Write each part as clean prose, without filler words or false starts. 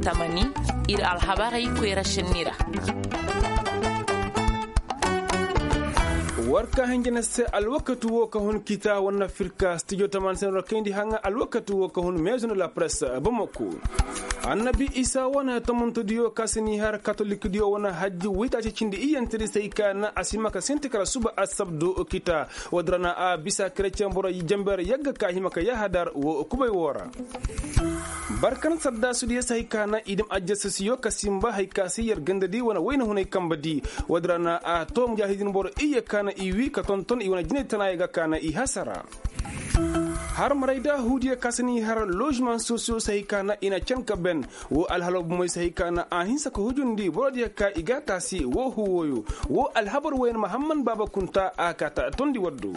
tamani ir alhabarai ko rashinira warka hangena se alwakatu wo ka hun kita wana firka studio taman sen rakindi hanga alwakatu wo ka hun maison de la presse bamako annabi isa wana tamuntu dio kasini har catholique dio wana hajji wita ci cindi iyantri sai kana asima ka sente kala suba asabdu kita wadrana a bisa chrétien boro jamber yagga ka himaka ya hadar wo kubay wora barkan sadda su dia sai kana idim ajjasi yo kasimba hay kasiyar gandadi wana wayna hunay kambadi wadrana a to mujahidin boro iya kana iwi ka tonton iwana jine tanaye ga kana i hasara har marayda hudiya kasani har logement socio sai kana ina canka ben wo alhalo moy sai kana a hinsa ko hujundi borodiya ka igata si wo huwoyo wo alhabar wayn muhammad baba kunta akata tondi waddu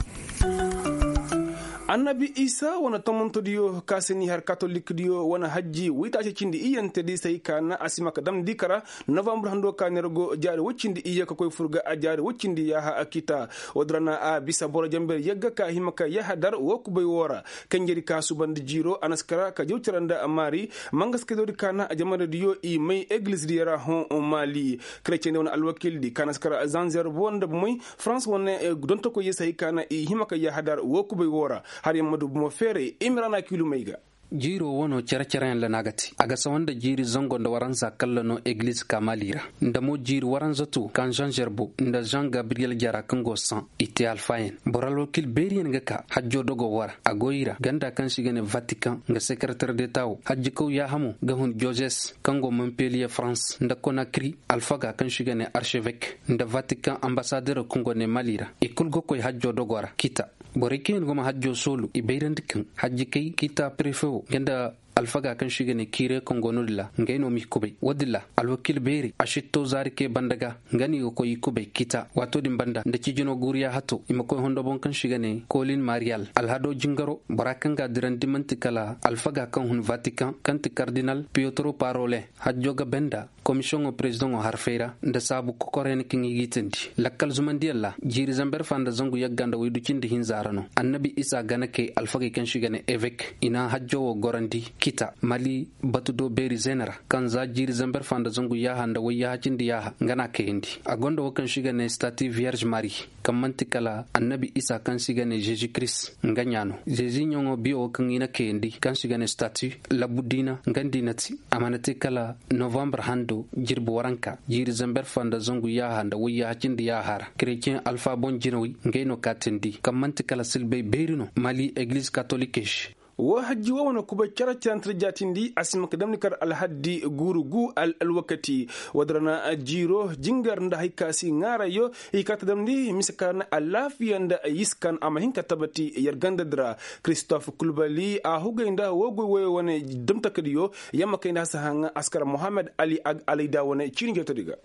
annabi isa wana tamonto diyo kasini har catholique diyo wana hajji wita ci cindi iyante di sai kana asimaka dam dikara novembre hando kanergo jaari wuccindi iya ko koy furga a jaari wuccindi yaha akita wadrana a bisa boro jamber yagga ka himaka yaha dar woku bay wora kanjeri ka subandi jiro anaskara ka jewtiranda amari mangaske do kana a jamana diyo i may église di yara hon mali chrétien wona alwakil di kanaskara zanzer bonda moy france wona donto ko yesay kana i himaka yaha dar woku bay wora har yamadu mo fere imrana kilumaiga jiro wono cerceren la nagati aga sawanda jiri zongo nda waranza kallano église kamalira ndamo jiri waranzatu kan Jean Gerbo nda Jean Gabriel Jara kango san ite alfayen boralo kil berien ngaka hajjo dogo wara agoira ganda kan sigene Vatican nga secrétaire d'état hajji ko ya hamu gahun Joses kango Montpellier France nda Conakry alfaga kan sigene archevêque nda Vatican ambassadeur kongo ne malira ikul gokoy hajjo dogo wara kita boriken goma hajjo solo ibeirandikan hajji kay kita prefet ganda alfaga kan shigane kire kongonudla ngaino mi kube wadilla alwakil beri ashitto zarike bandaga ngani ko yikube kita wato dim banda nda cijino guriya hato imako hondo bon kan shigane Colin Marial alhado jingaro barakanga dirandi mantikala alfaga kan hun Vatican kanti cardinal Pietro Parole hajjoga benda commission o president o harfeira nda sabu kokoren kingi gitendi lakkal zumandialla jiri zamber fanda zangu yagganda widu cindi hinzarano annabi isa ganake alfaga kan shigane evek ina hajjo gorandi kita mali batudo beri zenera kan za jiri zamber fanda zangu yaha nda waya hacindi yaha ngana kendi agondo wakan shigane stati vierge marie kan mantikala annabi isa kan shigane jesus christ nganyano jesus nyongo bio kan ina kendi kan shigane stati labudina ngandinati amanati kala november hando jirbo waranka jiri zamber fanda zangu yaha nda waya hacindi yaha chrétien alpha bon jinowi ngeno katendi kan mantikala silbe berino mali église catholique wo hajji wona kuba cara cantre jatindi asimaka damni kar alhaddi gurugu alwakati wadrana jiro jingar nda haykasi ngara yo ikata damni misakana alafiya nda yiskan ama hinka tabati yarganda dra Christophe Kulbali a hugaynda wogo woyo wona damta kadiyo yamma kayna sahanga askara Mohamed Ali Alida wona ciringeto diga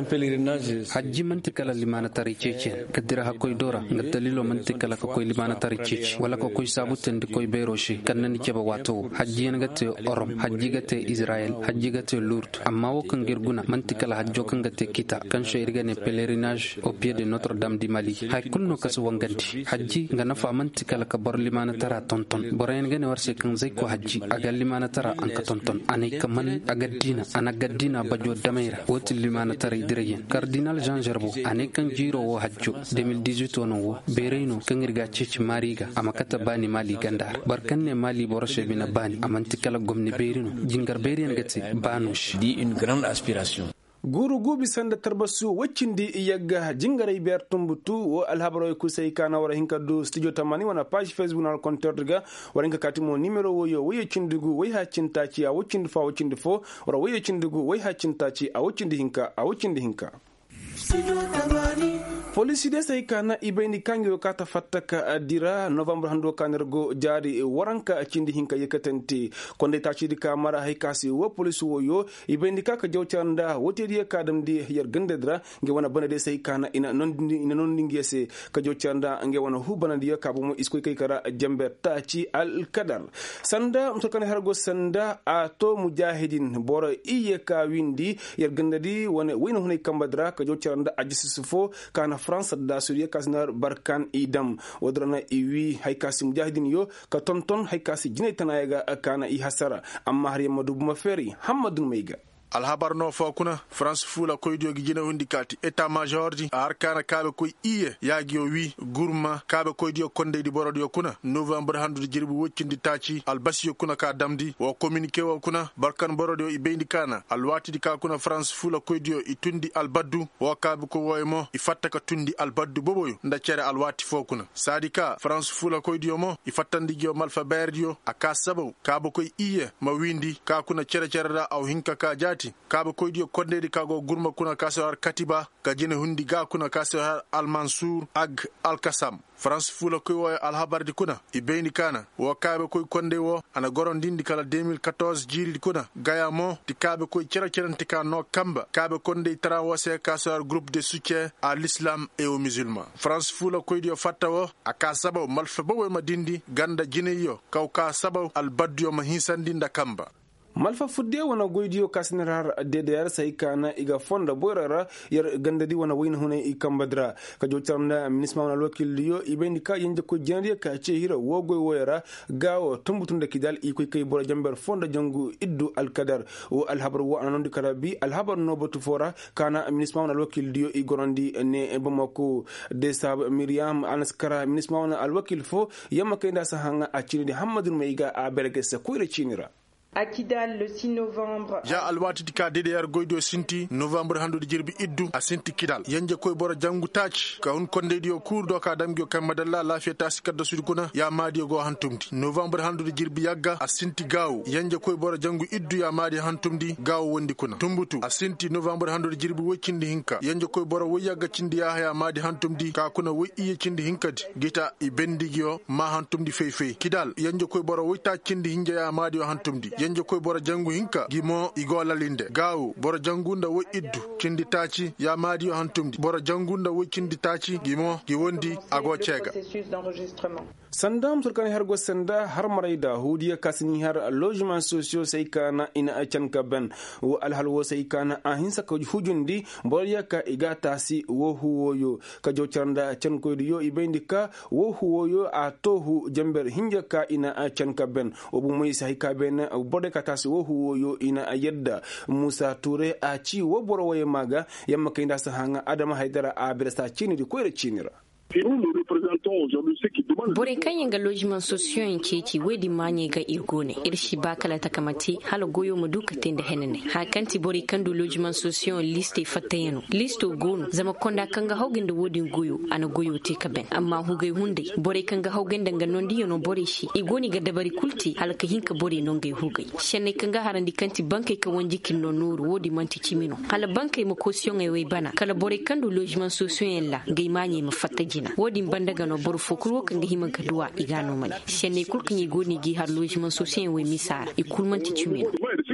hajji mantikala limana tari cece kadira hakoy dora nga dalilo mantikala ko koy limana tari cece wala ko koy sabutendi koy beroshi kannani keba wato hajji en gate orom hajji gate Israel hajji gate Lourdes amma wo kan gerguna mantikala hajjo kan gate kita kan shirgane pèlerinage au pied de Notre-Dame du Mali hay kunno kasu wangandi hajji nga nafa mantikala ka bor limana tara tonton borayen gane warse kan zay ko hajji aga limana tara an ka tonton anay kaman agaddina anagaddina bajo dameira woti limana tara direyen cardinal Jean Gerbo ane kan jiro wo hajjo 2018 wono wo bereyno kan irga cici mariga amakata bani mali gandar barkanne mali boroshe bina bani amantikala gomni berino jingar beriyen gati banush di une grande aspiration guru gubi sanda tarbasu waccindi yagga jingaray ber tumbutu wo alhabaro ku sey kana wara hinka do studio tamani wana page facebook na compteur daga wara hinka katimo numero wo yo waye cindugu way ha cintaci a waccindi fa waccindi fo wara waye cindugu way ha cintaci a waccindi hinka polisi de sai kana ibeni kanyo kata fattaka dira november hando kanergo jari waranka cindi hinka yekatenti konde tachidi kamara haykasi wo polisi wo yo ibeni kaka jawtanda wotedi kadam di yer gandedra nge wana bana de sai kana ina non ngese ka jawtanda nge wana hubana di kabumo isko kay kara jambe tachi al kadar sanda mutokane hargo sanda ato mujahidin boro iye ka windi yer gandedi wona wino hunay kambadra ka jawtanda ajisifo kana France da suriya kasnar barkan idam wadrana iwi haykasi mujahidin yo ka tonton haykasi jinaytana yaga kana i hasara amma har yamadu maferi hamadun meiga alhabar no fo kuna France fula koydio gi jina hundi kati état major di arkana kabe koy iye yagi o wi gurma kabe koydio konde di borodio kuna novembre handu jirbi woccindi taci albasio kuna ka damdi wo communiqué wo kuna barkan borodio i bendi kana alwati di ka kuna France fula koydio i tundi albaddu wo kabe ko woymo i fatta ka tundi albaddu boboyo nda cere alwati fo kuna sadika France fula koydio mo i fattandi gio malfa berdio aka sabo kabe koy iye ma windi ka kuna cere da aw hinka ka jati kabe koydio kondedi kago gurma kuna kasawar katiba ka jine hundi ga kuna kasawar al-Mansour ag al-Kasam France fula koy wo alhabardi kuna ibeni kana wo kabe koy konde wo ana gorondindi kala 2014 jiri kuna gayamo ti kabe koy cerante ka no kamba kabe konde tara wose kasawar groupe de soutien à l'islam et aux musulmans France fula koy dio fatta wo aka sabaw malfa bo madindi ganda jine yo ka sabaw al-baddu ma hinsandinda kamba malfa fudde wana goydiyo kasnerar DDR sai kana iga fonda boyrara yar gandadi wana wayna hune ikambadra ka jotarna minisma wana lokiliyo ibendi ka yende ko jende ka ce hira wogoy woyara gawo tumbutunda kidal ikoy kay bora jamber fonda jangu iddu alkadar o alhabar wa anondi karabi alhabar no botu fora kana minisma wana lokiliyo igorondi ne bamako de sab Miriam anaskara minisma wana alwakil fo yamma kayda sahanga acini Hamadou Meiga a berge sa koyre cinira à Kidal le 6 novembre. Ja alwati tika DDR goydo sinti novembre handude jirbi iddu a sinti Kidal yanje koy bora jangu tach ka hun konde dio kurdo ka damgyo kamadalla lafiya tasikadda sudi kuna ya madi go hantumdi novembre handude jirbi yagga a sinti gaw yanje koy bora jangu iddu ya madi hantumdi gaw wondi kuna tumbutu a sinti novembre handude jirbi woccindi hinka yanje koy bora woyagga cindi ya madi hantumdi ka kuna woy iye cindi hinkadi gita i bendigyo ma hantumdi fefe Kidal yanje koy bora woyta cindi hinja ya madi hantumdi yanje koy bora jangu hinka gimo igo lalinde gawu bora jangunda wo iddu cindi taci ya madi yo hantumdi bora jangunda wo cindi taci gimo gi wondi ago cega sandam turkani har go sanda har marayda hudiya kasni har logement socio sai kana ina acanka ben wo alhalwo sai kana ahinsa ko hujundi boriya ka igata si wo huwoyo ka jocarnda can ko yo ibendika wo huwoyo a tohu jamber hinja ka ina acanka ben obu moy sai ka ben bode ka tasi wo huwoyo ina yedda Musa Touré a ci wo borowaye maga yamma kayda sa hanga Adama Haidara a bersa cini di koyre cinira bore kanyen ga logement sociaux en ceci wedi manye ga irgone irshi bakala takamati hala goyo mu duka tende henene ha kanti bore kandu logement sociaux liste fatayeno listo gono zama konda kanga hawgende wodi goyo ana goyo te kaben amma hugay hunde bore kanga hawgende ga nondi yono bore shi igoni ga dabari kulti hala ka hinka bore nongay hugay shenne kanga harandi kanti bankai ka wonji kinno nuru wodi manti chimino hala bankai mo caution e wey bana kala bore kandu logement sociaux en la gay manye ma fatajina wodi bandaga no bor fokuro kan himan kaduwa igano mani shenne kulkan yi goni gi har logement social we misara e kulmanti tumino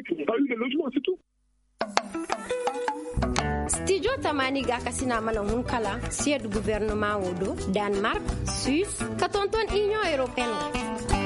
studio tamani ga kasina mana hunkala sied gouvernement wodo Denmark Suisse katonton Union Européenne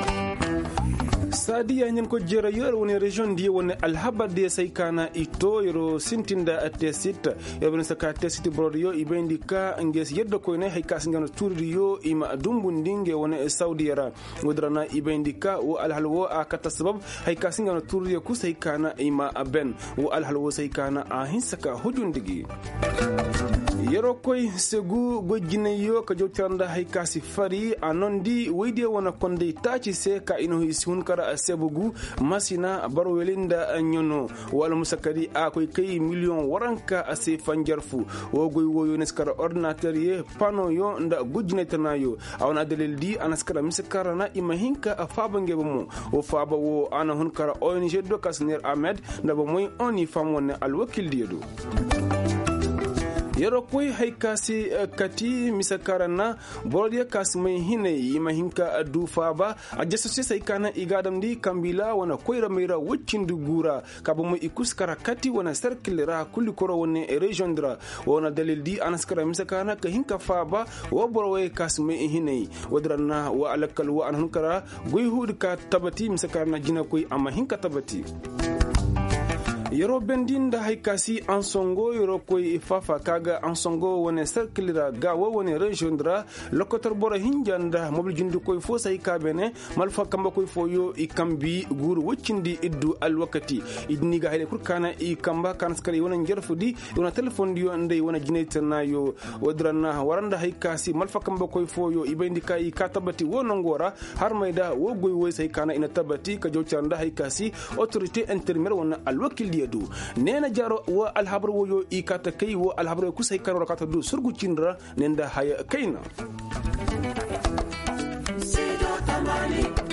sadi yanyen ko jera yor woni region di woni alhaba de saykana ito yoro sintinda atesit yobin saka tesit brodio ibendi ka nges yeddo ko ne hay kas ngano turdiyo ima dumbundinge woni saudi ara wodrana ibendi ka o alhalwo a kata sabab hay kas ngano turdiyo ku saykana ima ben o alhalwo saykana a hinsaka hujundigi yero koy segu gojjine yo ka jotanda hay kasi fari anondi weyde wona konde taci se ka ino hisun kara sebugu masina baro welinda nyono wala musakadi a koy kay million waranka ase fanjarfu o goy woyo neskara ordinateur ye pano yo nda gojjine tanayo awna dalil di anaskara miskara na imahinka a fabange mo o faba wo ana hunkara ONG do kasner Ahmed ndaba moy oni famone alwakil diedo yero koy hay kasi kati misakarana boldia kasmay hine yima hinka du faba a jassose say kana igadam di kambila wana koyra meira woccindu gura kabo mo ikuskara kati wana circulera kulli koro wonne region dra wona dalil di anaskara misakana ka hinka faba wo borwe kasmay hine wadrana wa alakal wa anhunkara goy hud ka tabati misakarana jina koy amma hinka tabati yoro bendin da haikasi an songo yoro koy fafa kaga an songo wone circular ga wone region dra lokotor bora hinjanda mobil jundu koy fo sai kabene malfa kamba koy foyo i kambi guru wuccindi iddu al wakati idni ga hayde kurkana i kamba kan skari wona ngerfudi wona telephone dio ndey wona jinaytana yo wadrana waranda haikasi malfa kamba koy foyo ibendi kay katabati wono ngora har mayda wo goy woy sai kana ina tabati ka jowcanda haikasi autorité intermédiaire wona al wakil diedu nena jaro wo al habar woyo i kata kay wo al habar ku sai karo kata du surgu cindra nenda haya kayna